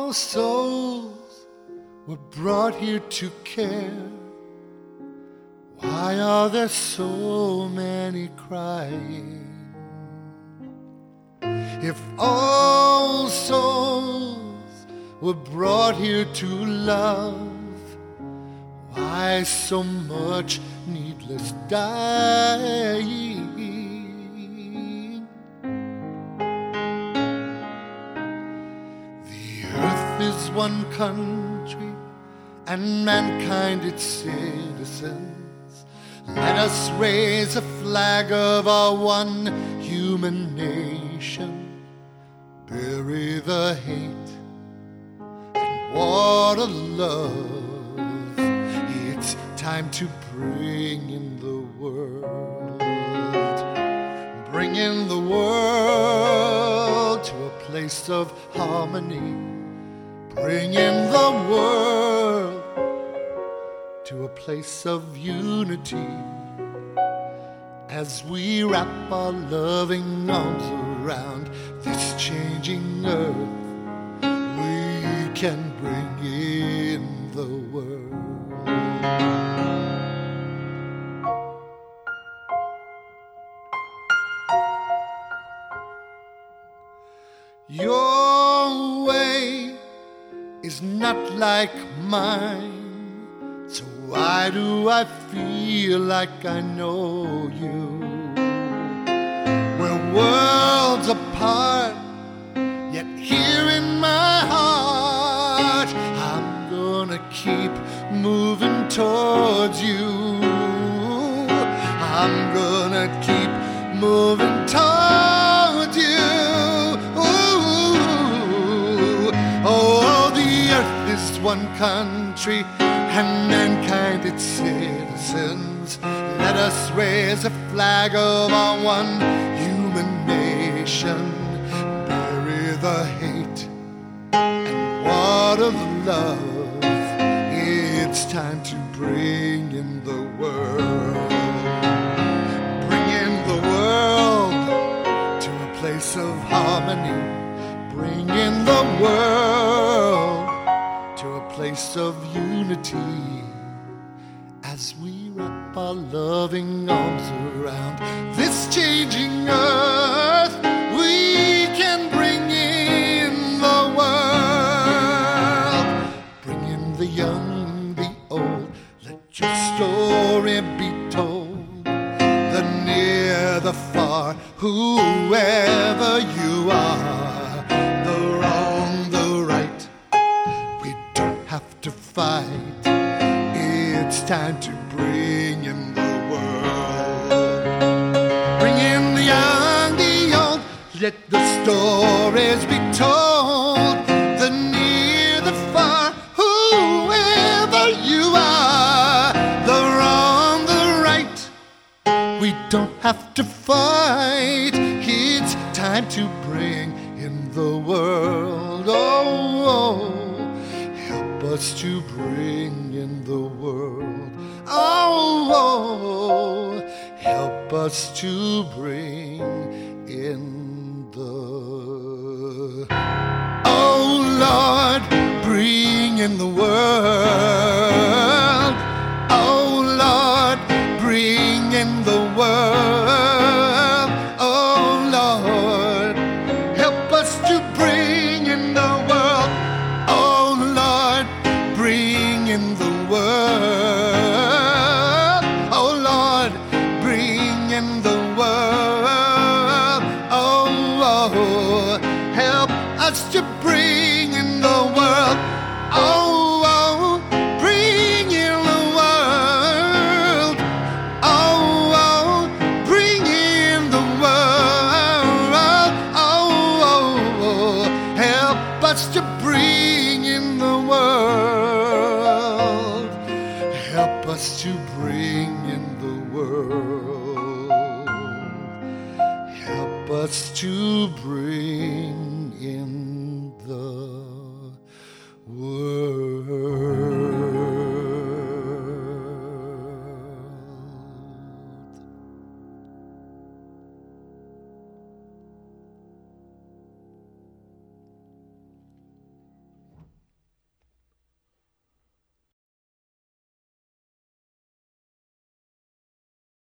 souls were brought here to care. Why are there so many crying? If all souls were brought here to love, why so much needless dying? The earth is one country and mankind its citizens. Let us raise a flag of our one human nation. Bury the hate and water love. It's time to bring in the world. Bring in the world to a place of harmony. Bring in the world to a place of unity. As we wrap our loving arms around this changing earth, we can bring in the world. Your way is not like mine, so why do I feel like I know you? We're worlds apart, yet here in my heart I'm gonna keep moving towards you. I'm gonna keep moving towards you. Ooh. Oh, the earth is one country and mankind its citizens. Let us raise a flag of our one human nation. Bury the hate and water the love. It's time to bring in the world. Bring in the world to a place of harmony. Bring in the world to a place of unity. As we wrap our loving arms around this changing earth, we can bring in the world. Bring in the young, the old, let your story be told. The near, the far, whoever you are, the wrong, the right, we don't have to fight. It's time to bring in the world. Bring in the young, the old, let the stories be told. The near, the far, whoever you are, the wrong, the right, we don't have to fight. It's time to bring in the world. Oh, help us to bring in the world. Oh, help us to bring in the. Oh Lord, bring in the world. Oh Lord, bring in the world. Oh Lord, help us to bring in the world. Oh Lord, bring in the world. Oh Lord, bring in the world. Oh, help us to bring in the world. Oh, bring in the world. Oh, bring in the world. Oh, help us to bring in the world. Help us to bring in the world. Help us to bring